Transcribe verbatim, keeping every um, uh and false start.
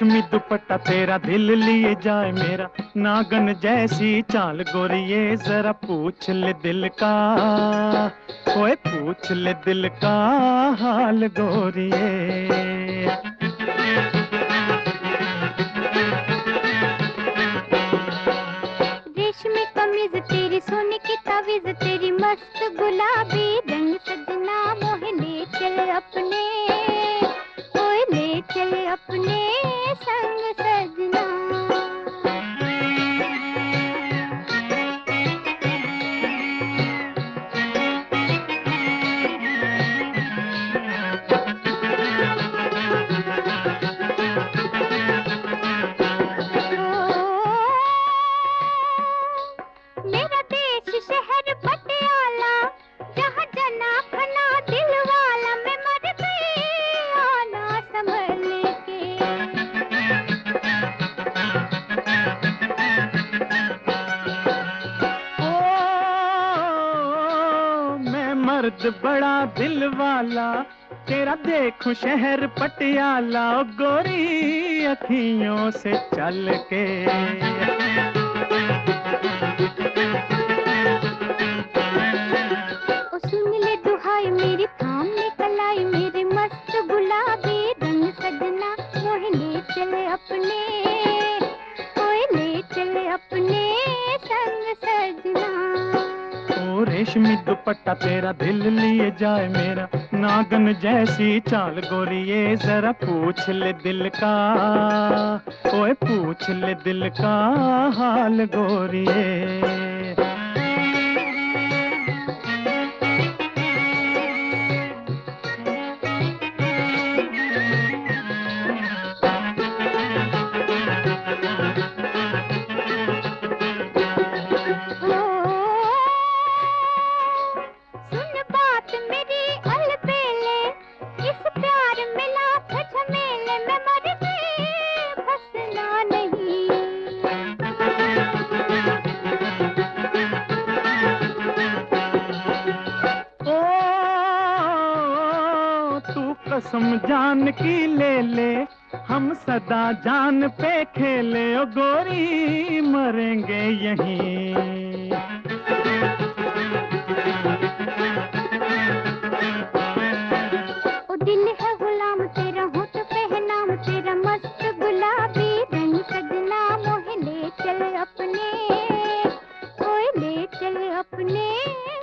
रेशमी दुपट्टा तेरा दिल लिए जाए मेरा, नागन जैसी चाल गोरिये जरा पूछ ले दिल का, ओए पूछ ले दिल का हाल गोरिये। रेशमी कमीज तेरी सोने की तावीज तेरी मस्त गुलाबी रंग सजना मोह ले चल अपने, ओए ले चल अपने संग सजना। मेरा देश शहर पटियाला, जहाँ जना खना दिल वाला, मैं मर गई आना संभल के। ओ, मैं मर्द बड़ा दिल वाला, तेरा देखूं शहर पटियाला, ओ गोरी अखियों से चल के। ओ सुन ले दुहाई मेरी थाम ले कलाई, मेरे मस्त गुलाबी रंग सजना मोह ले चल अपने, ओए ले चल अपने संग सजना। ओ रेशमी दुपट्टा तेरा दिल लिए जाए मेरा, नागन जैसी चाल गोरिये जरा पूछ ले दिल का, ओए पूछ ले दिल का हाल गोरिये। सुन बात मेरी अलबेले, इस प्यार में लाख झमेले, मैं मर गई फंसना नहीं। ओ तू कसम जान की ले ले, हम सदा जान पे खेले, ओ गोरी मरेंगे यहीं। ओ दिल है गुलाम तेरा होठ पे है नाम तेरा मस्त गुलाबी रंग सजना मोह ले चल अपने, ओए ले चल अपने